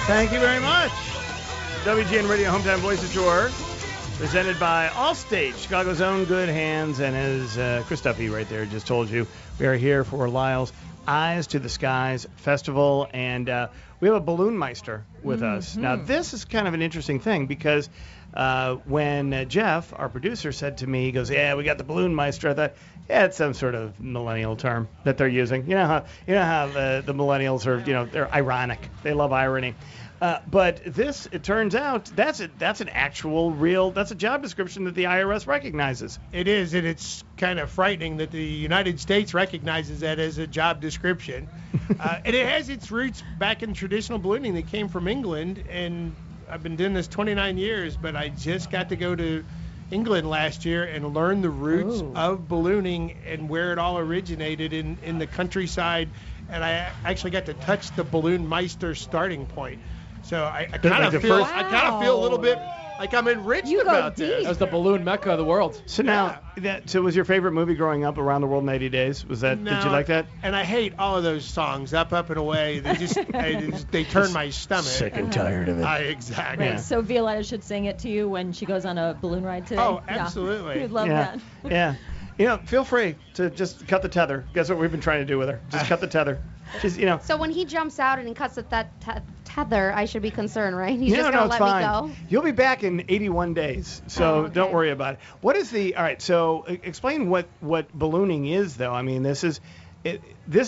Thank you very much. WGN Radio Hometown Voice of Tour, presented by Allstate, Chicago's own good hands. And as Chris Duffy right there just told you, we are here for Lyle's Eyes to the Skies Festival, and we have a balloon meister with us. Now, this is kind of an interesting thing because when Jeff, our producer, said to me, he goes, "Yeah, we got the balloon meister," I thought, yeah, it's some sort of millennial term that they're using. You know how the millennials are, they're ironic. They love irony. But this, it turns out, that's an actual real, that's a job description that the IRS recognizes. It is, and it's kind of frightening that the United States recognizes that as a job description. And it has its roots back in traditional ballooning that came from England, and I've been doing this 29 years, but I just got to go to England last year and learn the roots of ballooning and where it all originated in the countryside, and I actually got to touch the balloon meister starting point. So I kind of feel a little bit like I'm enriched about this. That was the balloon mecca of the world. So now, so was your favorite movie growing up Around the World in 80 Days? Was that? No, did you like that? And I hate all of those songs, Up, Up, and Away. They just they turn my stomach. Sick and tired of it. Exactly. Right, so Violetta should sing it to you when she goes on a balloon ride today. Oh, absolutely. We'd love that. Yeah. Feel free to just cut the tether. Guess what we've been trying to do with her? Just cut the tether. She's, So when he jumps out and he cuts that tether, I should be concerned, right? He's just no, going to it's let fine. me go? You'll be back in 81 days, so don't worry about it. What is all right, so explain what ballooning is, though. I mean, this is in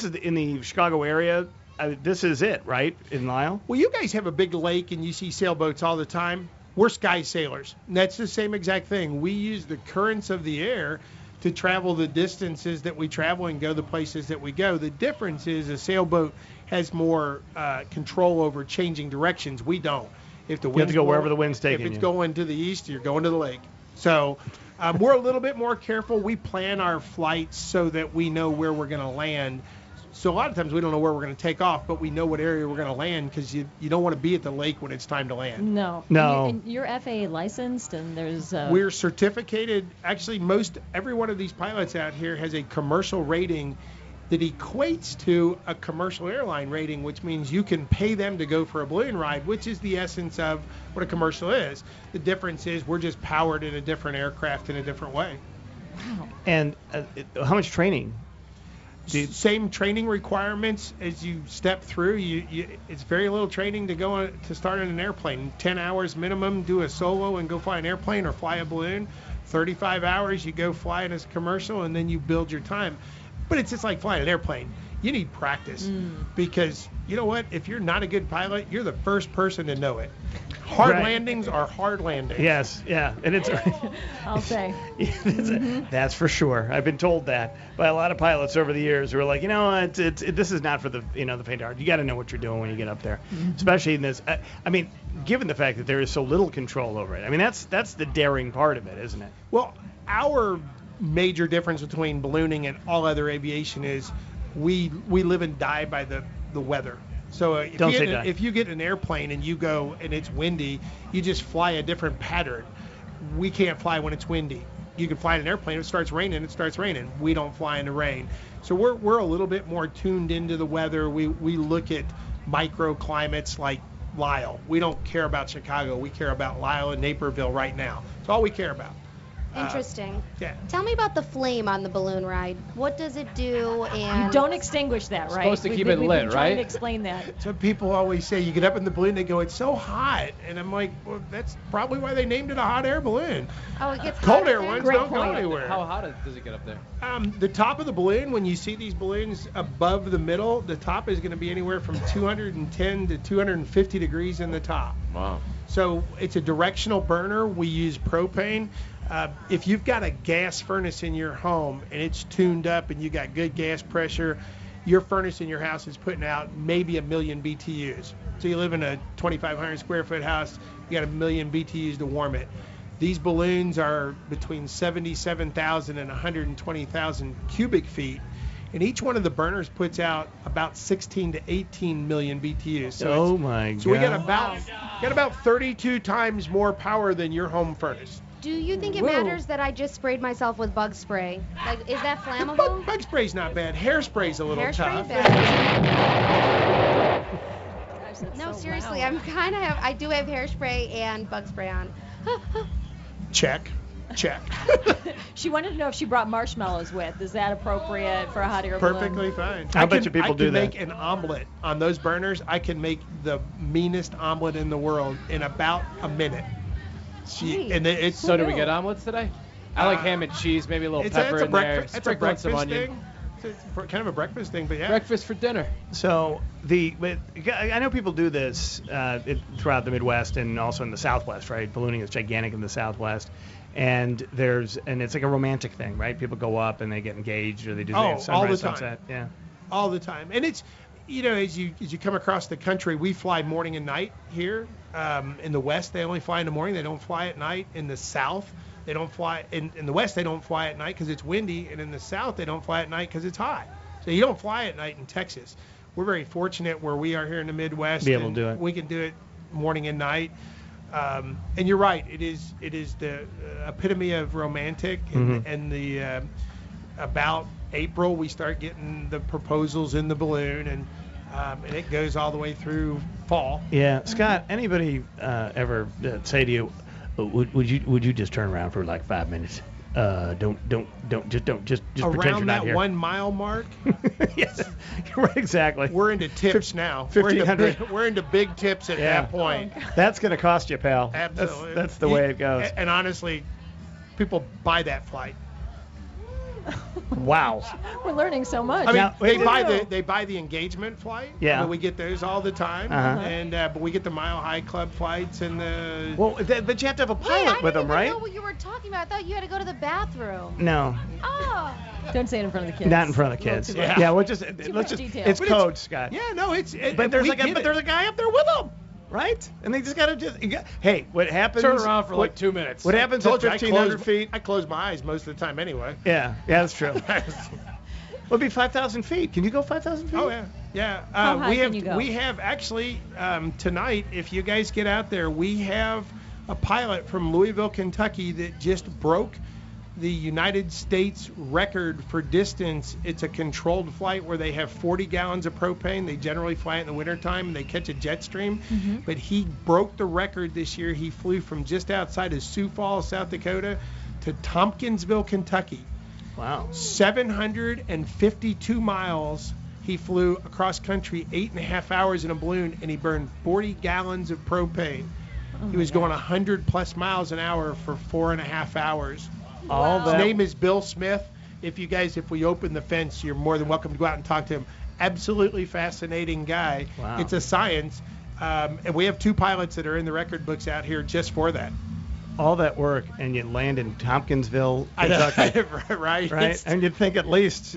the Chicago area. This is it, right, in Lyle? Well, you guys have a big lake and you see sailboats all the time. We're sky sailors. And that's the same exact thing. We use the currents of the air to travel the distances that we travel and go the places that we go. The difference is a sailboat has more control over changing directions. We don't. If the you have to go wherever the wind's taking you. If it's going to the east, you're going to the lake. So we're a little bit more careful. We plan our flights so that we know where we're going to land. So a lot of times we don't know where we're going to take off, but we know what area we're going to land because you don't want to be at the lake when it's time to land. No. And you're FAA licensed, and there's... We're certificated. Actually, every one of these pilots out here has a commercial rating that equates to a commercial airline rating, which means you can pay them to go for a balloon ride, which is the essence of what a commercial is. The difference is we're just powered in a different aircraft in a different way. Wow. And how much training? Same training requirements as you step through. It's very little training to start in an airplane. 10 hours minimum, do a solo and go fly an airplane or fly a balloon. 35 hours, you go fly it as a commercial, and then you build your time. But it's just like flying an airplane. You need practice because you know what? If you're not a good pilot, you're the first person to know it. Hard landings are hard landings. Yes, yeah, and it's. I'll say. That's for sure. I've been told that by a lot of pilots over the years who are like, this is not for the the faint heart. You got to know what you're doing when you get up there, especially in this. I mean, given the fact that there is so little control over it. I mean, that's the daring part of it, isn't it? Well, our major difference between ballooning and all other aviation is we live and die by the weather. So if you get an airplane and you go and it's windy, you just fly a different pattern. We can't fly when it's windy. You can fly in an airplane. If it starts raining, it starts raining. We don't fly in the rain. So we're a little bit more tuned into the weather. We look at microclimates like Lyle. We don't care about Chicago. We care about Lyle and Naperville right now. That's all we care about. Interesting. Yeah. Tell me about the flame on the balloon ride. What does it do? And you don't extinguish that, right? Supposed to keep it lit, right? Trying right? to explain that. So people always say you get up in the balloon, they go, it's so hot, and I'm like, well, that's probably why they named it a hot air balloon. Oh, it gets Cold hot air up there? ones Great don't go point. anywhere. How hot does it get up there? The top of the balloon, when you see these balloons above the middle, the top is going to be anywhere from 210 to 250 degrees in the top. Wow. So it's a directional burner. We use propane. If you've got a gas furnace in your home and it's tuned up and you got good gas pressure, your furnace in your house is putting out maybe 1 million BTUs. So you live in a 2,500 square foot house, you got 1 million BTUs to warm it. These balloons are between 77,000 and 120,000 cubic feet. And each one of the burners puts out about 16 to 18 million BTUs. So So we got about 32 times more power than your home furnace. Do you think it matters that I just sprayed myself with bug spray? Like, is that flammable? Bug spray's not bad. Hairspray a little Hairspray tough. bad. ears. It's No, so seriously, loud. I do have hairspray and bug spray on. Check. She wanted to know if she brought marshmallows with. Is that appropriate for a hot air Perfectly balloon? fine. I bet you people do that. I can make an omelet on those burners. I can make the meanest omelet in the world in about a minute. Gee. And it's So do we knew? get omelets today? I like ham and cheese, maybe a little it's pepper a in there, breakfast. It's a sprinkle on some breakfast onion. thing. It's kind of a breakfast thing, but yeah. Breakfast for dinner. So I know people do this throughout the Midwest and also in the Southwest, right? Ballooning is gigantic in the Southwest, and it's like a romantic thing, right? People go up and they get engaged, or they do sunrise, all the time. sunset. Yeah. All the time. And it's, as you come across the country, we fly morning and night here. In the West, they only fly in the morning. They don't fly at night. In the South, they don't fly. In the West, they don't fly at night because it's windy. And in the South, they don't fly at night because it's hot. So you don't fly at night in Texas. We're very fortunate where we are here in the Midwest. Be able to and do it. We can do it morning and night. And you're right. It is the epitome of romantic. And the about April, we start getting the proposals in the balloon, and it goes all the way through fall. Yeah, Scott. Anybody ever say to you, would you just turn around for like 5 minutes? Don't just pretend you're Around not that here. 1 mile mark, Yes, right, exactly. we're into tips now. 1,500. We're into big tips at Yeah. that point. That's gonna cost you, pal. Absolutely. That's the way it goes. And honestly, people buy that flight. Wow. We're learning so much. I mean, Now, wait, they buy the engagement flight. Yeah. I mean, we get those all the time. Uh-huh. And but we get the Mile High Club flights and the. Well, but you have to have a Wait, pilot I with didn't them, even right? know what you were talking about. I thought you had to go to the bathroom. No, Oh. Don't say it in front of the kids. not in front of the A little kids. too Yeah. much. Yeah, we'll just much let's just detail. it's But code, Scott. Yeah, no, But there's we like get it. there's a guy up there with them, right? And they just gotta hey, what happens? Turn around for what, like 2 minutes. What happens at Told you, 1,500 feet? I close my eyes most of the time anyway. Yeah, that's true. It'll be 5,000 feet. Can you go 5,000 feet? Oh yeah. How high can you go? We have actually tonight. If you guys get out there, we have a pilot from Louisville, Kentucky that just broke the United States record for distance. It's a controlled flight where they have 40 gallons of propane. They generally fly it in the wintertime and they catch a jet stream. But he broke the record this year. He flew from just outside of Sioux Falls, South Dakota, to Tompkinsville, Kentucky. Wow. 752 miles. He flew across country 8.5 hours in a balloon, and he burned 40 gallons of propane. He was going 100 plus miles an hour for 4.5 hours. All His that. name is Bill Smith. If we open the fence, you're more than welcome to go out and talk to him. Absolutely fascinating guy. Wow. It's a science. And we have 2 pilots that are in the record books out here just for that. All that work, and you land in Tompkinsville, Kentucky, right? right? And you'd think at least,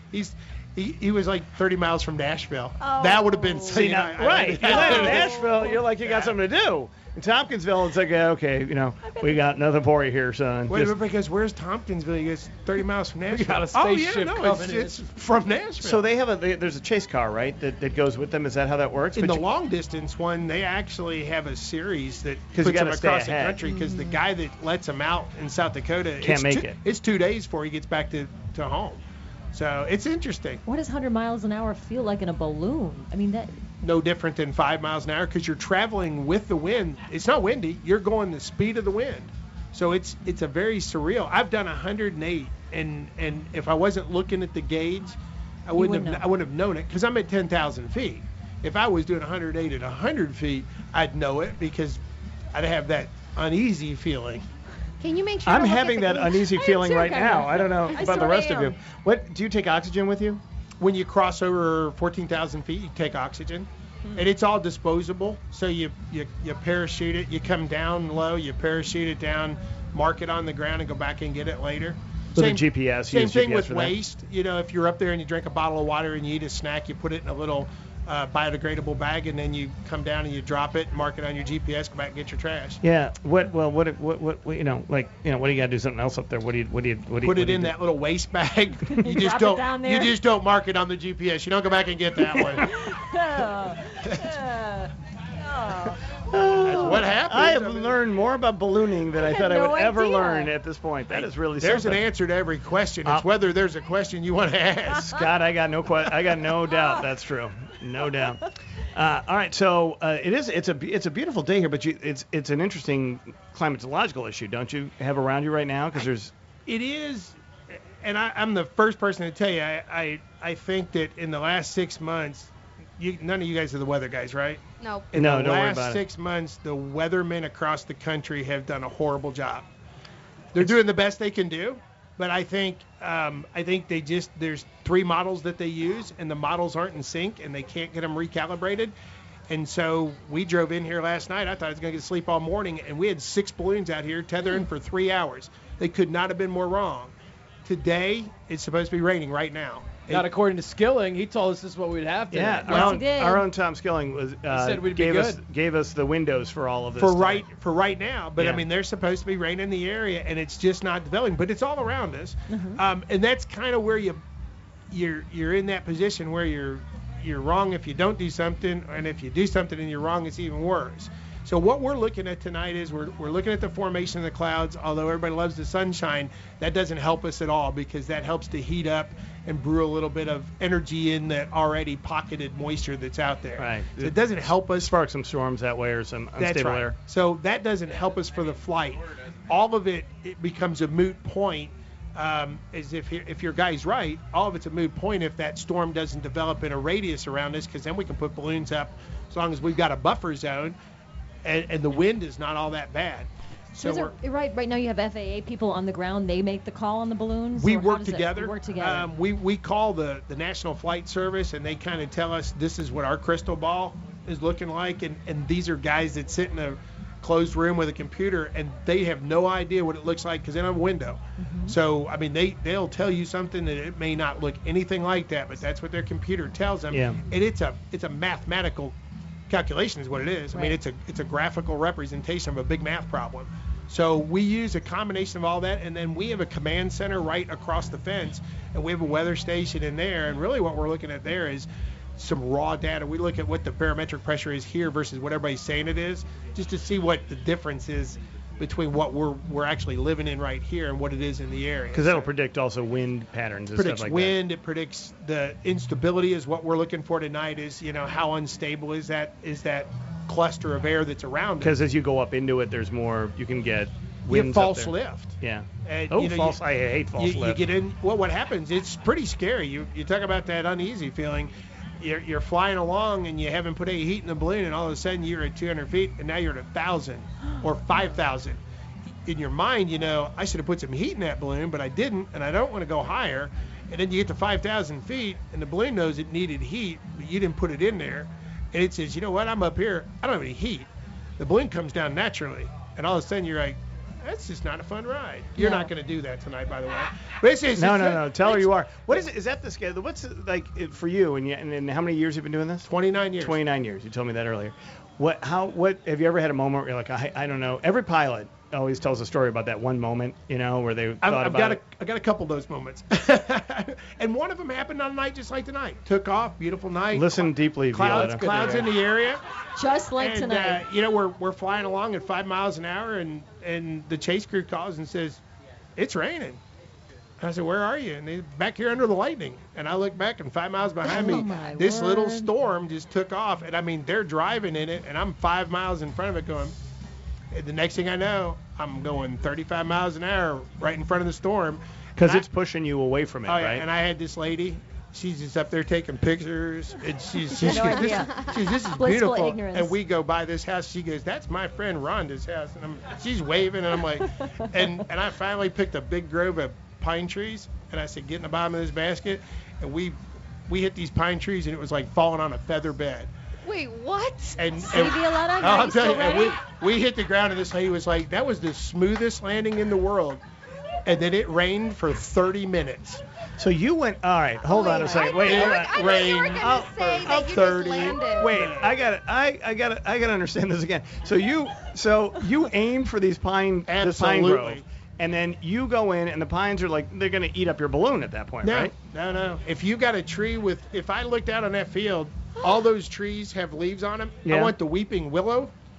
He was like 30 miles from Nashville. Oh. That would have been See, now, right? You land in Nashville, you're like, you got something to do. In Tompkinsville, it's like, okay, we got nothing for you here, son. Wait a Just- minute, because where's Tompkinsville? You guys 30 miles from Nashville. got a Oh yeah, spaceship no, coming in. it's from Nashville. So they have there's a chase car, right? That goes with them. Is that how that works? in But the you- long distance one, they actually have a series that 'Cause you puts them gotta stay across the ahead. country. Because the guy that lets them out in South Dakota Can't make it. It's 2 days before he gets back to home. So it's interesting. What does 100 miles an hour feel like in a balloon? I mean, that. No different than 5 miles an hour because you're traveling with the wind. It's not windy. You're going the speed of the wind. So it's a very surreal. I've done 108, and if I wasn't looking at the gauge, I wouldn't have known it because I'm at 10,000 feet. If I was doing 108 at 100 feet, I'd know it because I'd have that uneasy feeling. Can you make sure? I'm to look at having the that gauge? uneasy I am feeling too, right kinda. now. I don't know I about the sorta rest of am. you. What do you take oxygen with you? When you cross over 14,000 feet, you take oxygen, and it's all disposable. So you parachute it, you come down low, you parachute it down, mark it on the ground, and go back and get it later. With a GPS, Same use thing GPS with for that. waste. If you're up there and you drink a bottle of water and you eat a snack, you put it in a little biodegradable bag, and then you come down and you drop it, mark it on your GPS, go back and get your trash. Yeah. What do you got to do something else up there? What do you Put what it do you in do? that little waste bag. You just Drop it don't. down You there. just don't mark it on the GPS. You don't go back and get that one. That's what happens. I have I mean, learned more about ballooning than I had thought I no would ever idea. learn at this point. That is really There's an something. answer to every question. It's whether there's a question you want to ask. Scott, I got no doubt that's true. No doubt. All right, so it's a beautiful day here, but it's an interesting climatological issue, don't you have around you right now? Because there's It is, and I'm the first person to tell you, I think that in the last 6 months, none of you guys are the weather guys, right? No. In No, the don't worry last about it. 6 months, the weathermen across the country have done a horrible job. They're doing the best they can do, but I think there's 3 models that they use, and the models aren't in sync, and they can't get them recalibrated. And so we drove in here last night. I thought I was going to get to sleep all morning, and we had 6 balloons out here tethering for 3 hours. They could not have been more wrong. Today, it's supposed to be raining right now. Not according to Skilling. He told us this is what we'd have today. yeah. Yes, he did. Our own Tom Skilling was said we'd be gave us the windows for all of this for today. right now. But Yeah. I mean, there's supposed to be rain in the area, and it's just not developing. But it's all around us, and that's kind of where you're in that position where you're wrong if you don't do something, and if you do something and you're wrong, it's even worse. So what we're looking at tonight is we're looking at the formation of the clouds. Although everybody loves the sunshine, that doesn't help us at all because that helps to heat up and brew a little bit of energy in that already pocketed moisture that's out there. Right. So it doesn't help us. Spark some storms that way or some That's unstable right. air. So that doesn't help us for the flight. All of it becomes a moot point. As if your guy's right, all of it's a moot point if that storm doesn't develop in a radius around us, because then we can put balloons up as long as we've got a buffer zone, and the wind is not all that bad. So Right now you have FAA people on the ground. They make the call on the balloons. we or how work does it together. work together. We call the National Flight Service, and they kind of tell us this is what our crystal ball is looking like, and these are guys that sit in a closed room with a computer, and they have no idea what it looks like because they don't have a window. So I mean, they'll tell you something that it may not look anything like that, but that's what their computer tells them. Yeah. And it's a mathematical calculation is what it is. I mean, Right. it's a graphical representation of a big math problem. So we use a combination of all that, and then we have a command center right across the fence, and we have a weather station in there. And really what we're looking at there is some raw data. We look at what the barometric pressure is here versus what everybody's saying it is, just to see what the difference is between what we're actually living in right here and what it is in the area. Because that'll predict also wind patterns and predicts stuff like wind. It predicts the instability is what we're looking for tonight. Is how unstable is that cluster of air that's around it. Because as you go up into it, there's more. You can get You have winds up false there. lift. Yeah. And, False. I hate false you lift. get in. Well, what happens? It's pretty scary. You talk about that uneasy feeling. You're flying along and you haven't put any heat in the balloon, and all of a sudden you're at 200 feet, and now you're at 1,000 or 5,000. In your mind, I should have put some heat in that balloon, but I didn't, and I don't want to go higher. And then you get to 5,000 feet, and the balloon knows it needed heat, but you didn't put it in there. And it says, you know what? I'm up here. I don't have any heat. The balloon comes down naturally, and all of a sudden you're like, that's just not a fun ride. You're No. not going to do that tonight, by the way. But it's No. Tell her you are. What is it? Is that the scale? What's it like for you? And how many years have you been doing this? 29 years. 29 years. You told me that earlier. What have you ever had a moment where you're like, I don't know. Every pilot always tells a story about that one moment, where they thought about it. I got a couple of those moments. And one of them happened on a night just like tonight. Took off, beautiful night. Listen deeply, Clouds Violetta. in the area. Just like And tonight. we're flying along at 5 miles an hour, and the chase crew calls and says, it's raining. And I said, where are you? And they're back here under the lightning. And I look back, and 5 miles behind Oh, me, my this little word. storm just took off. And I mean, they're driving in it, and I'm 5 miles in front of it going. And the next thing I know, I'm going 35 miles an hour right in front of the storm. Because And it's pushing you away from it, Oh, yeah, right? and I had this lady. She's just up there taking pictures, and she No goes, this idea. is Blissful beautiful. ignorance. And we go by this house. She goes, that's my friend Rhonda's house, and she's waving, and I'm like, and I finally picked a big grove of pine trees, and I said, get in the bottom of this basket, and we hit these pine trees, and it was like falling on a feather bed. Wait, what? And See, Violetta, I'll now you tell still you, and ready? we hit the ground, and this lady was like, that was the smoothest landing in the world. And then it rained for 30 minutes. So you went. All right, hold on a second. Wait, hold on. I thought you were going to say that you 30. just landed. Wait, I gotta understand this again. So you aim for this pine Absolutely. grove, and then you go in, and the pines are like they're gonna eat up your balloon at that point, No, right? no. If you got a tree if I looked out on that field, all those trees have leaves on them. Yeah. I want the weeping willow.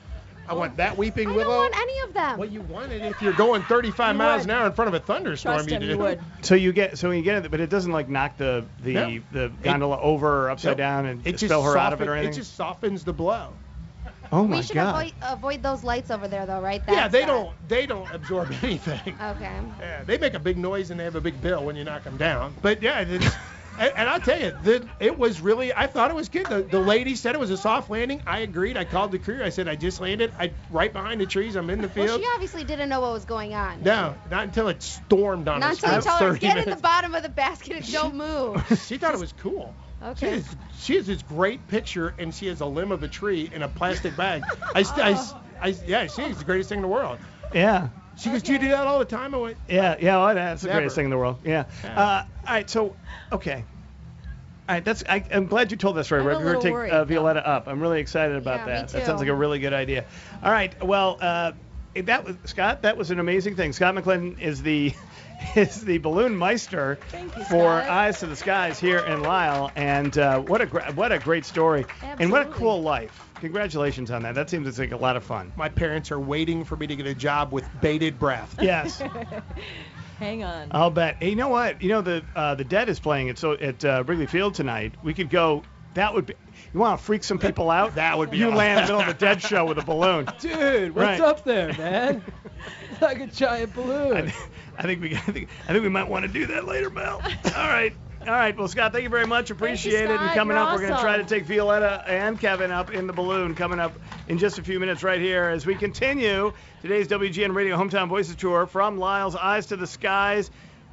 I want that weeping I willow. don't want any of them. Well, you want it if you're going 35 You miles would. an hour in front of a thunderstorm. Trust him, do. you would. So you get it, but it doesn't like knock the No. gondola over or upside Nope. down and It just spill her out of it or anything. It just softens the blow. Oh my We should God. avoid those lights over there, though, right? Yeah, That's they don't absorb anything. Okay. Yeah, they make a big noise and they have a big bill when you knock them down. But yeah, and I'll tell you, it was really. I thought it was good. The lady said it was a soft landing. I agreed. I called the crew. I said I just landed. Right behind the trees. I'm in the Well, field. she obviously didn't know what was going on. No, not until it stormed on Not us. until you for told her, 30 get in the minutes. bottom of the basket and don't move. She thought it was cool. Okay. She has this great picture, and she has a limb of a tree in a plastic bag. Yeah, she is the greatest thing in the world. Yeah. She goes, do you do that all the time? I went, Yeah, well, that's the Never. greatest thing in the world. Yeah. Yeah. All right, so, okay. All right, I'm glad you told that story. I'm We're a going to little take worried, though. Violetta up. I'm really excited about Yeah, me that. That sounds too. like a really good idea. All right, well, Scott, that was an amazing thing. Scott McClinton is the balloon meister Thank you, for Scott. Eyes to the Skies here in Lisle, and what a great story, and what a Absolutely. cool life. Congratulations on that. That seems like a lot of fun. my parents are waiting for me to get a job with bated breath. Yes. Hang on. I'll bet. Hey, you know what? You know the Dead is playing at Wrigley Field tonight. We could go. That would be. You want to freak some people out? That would be You awesome. land in the middle of the Dead show with a balloon. Dude, what's Right. up there, man? It's like a giant balloon. I think we might want to do that later, Mel. All right. Well, Scott, thank you very much. Appreciate it. And Scott. coming You're up, we're going to try to awesome. take Violetta and Kevin up in the balloon. Coming up in just a few minutes, right here, as we continue today's WGN Radio Hometown Voices Tour from Lyle's Eyes to the Skies.